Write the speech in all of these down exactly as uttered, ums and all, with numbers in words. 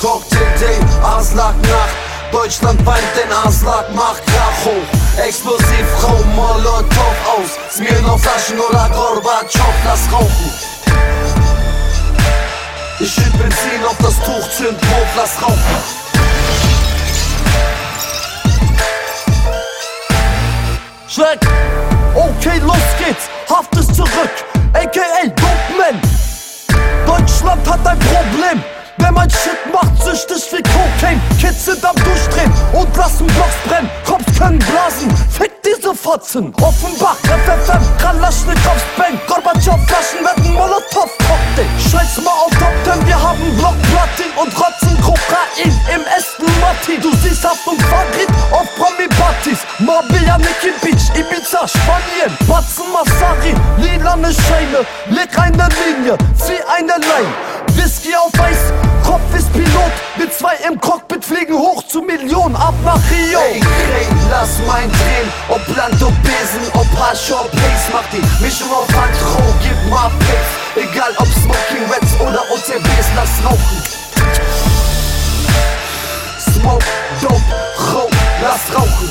Cocktail Day, Aslak Nacht. Deutschland weint, denn Aslak macht Krach hoch. Explosiv, Frau Molotow aus. Smirnoff Flaschen oder Gorbatschow, lass rauchen. Ich schütt Benzin auf das Tuch, zünd hoch, lass rauchen. Schreck, okay, los geht's, Haft ist zurück, aka Dopeman. Deutschland hat ein Problem, wer mein Shit macht, süchtig wie Cocaine. Kids sind am Durchdrehen und lassen Blocks brennen, Cops können blasen, fick diese Fotzen. Offenbach, F F M, Kalaschnikows Bang, Gorbatschow Flaschen werden Molotow-Cocktail. Scheiß mal auf Top Ten, wir haben Blockplatin und rotzen Kokain im Aston Martin. Du siehst Haft und Farid auf Promi-Partys, Marbella, Nikki Beach, Ibiza, Spanien, Batzen, Masari, lilane Scheine, leg eine Linie, zieh eine Line, Whisky auf Eis, Kopf ist Pilot, wir zwei im Cockpit fliegen hoch zu Millionen, ab nach Rio. Ey, Craig, lass mein drehen, ob Land, ob Besen, ob Hasch, ob Pace, mach die Mischung auf Hand, roh, gib mal Pace. Egal ob Smoking Reds oder O T Bs, lass rauchen. Smoke, Dope, Roh, lass rauchen.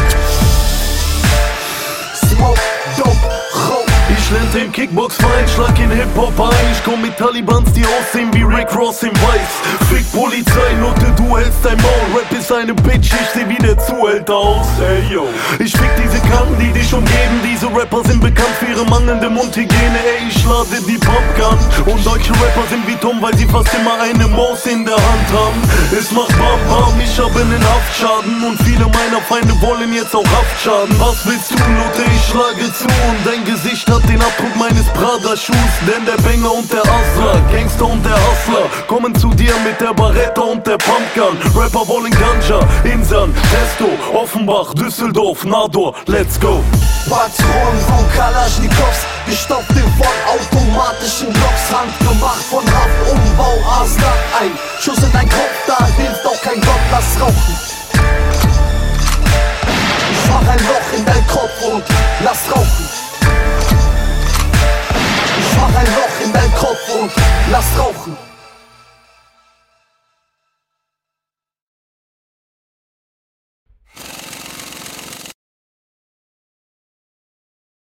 Smoke, Dope, Roh. Ich lernte im Kickbox-Verein, schlag in Hip-Hop ein. Ich komm mit Talibans, die aussehen wie Rick Ross in Weiß. Fick Polizei, Note, du hältst dein Maul. Rap ist eine Bitch, ich seh wie der Zuhälter aus. Ey, yo. Ich fick diese Kanten, die dich umgeben. Diese Rapper sind bekannt für ihre mangelnde Mundhygiene. Ey, ich lade die Pumpgun. Und deutsche Rapper sind wie Tom, weil sie fast immer eine Maus in der Hand haben. Es macht Bam Bam, ich hab einen Haftschaden. Und viele meiner Feinde wollen jetzt auch Haftschaden. Was willst du, Note? Ich schlage zu und dein Gesicht hat den Abdruck meines Prada-Schuhs. Denn der Banger und der Asler, Gangster und der Hustler kommen zu dir mit der Barretta und der Pumpgun. Rapper wollen Ganja, Insan, Testo, Offenbach, Düsseldorf, Nador, let's go. Patronen von Kalaschnikows, gestopft in vollautomatischen Blocks, handgemacht von Haftumbau, Aslak ein. Schuss in dein Kopf, da hilft auch kein Gott, lass rauchen. Ich mach ein Loch in dein Kopf und lass rauchen. Ich mach ein Loch in dein Kopf und lass rauchen.